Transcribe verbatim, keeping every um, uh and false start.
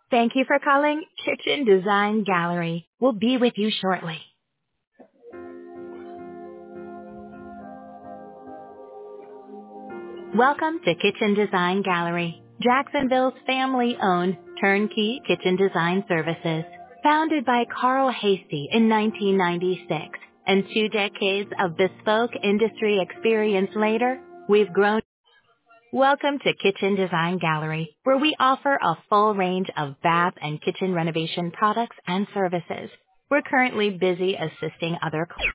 Thank you for calling Kitchen Design Gallery. We'll be with you shortly. Welcome to Kitchen Design Gallery, Jacksonville's family-owned turnkey kitchen design services. Founded by Carl Hasty in nineteen ninety-six and two decades of bespoke industry experience later, we've grown. Welcome to Kitchen Design Gallery, where we offer a full range of bath and kitchen renovation products and services. We're currently busy assisting other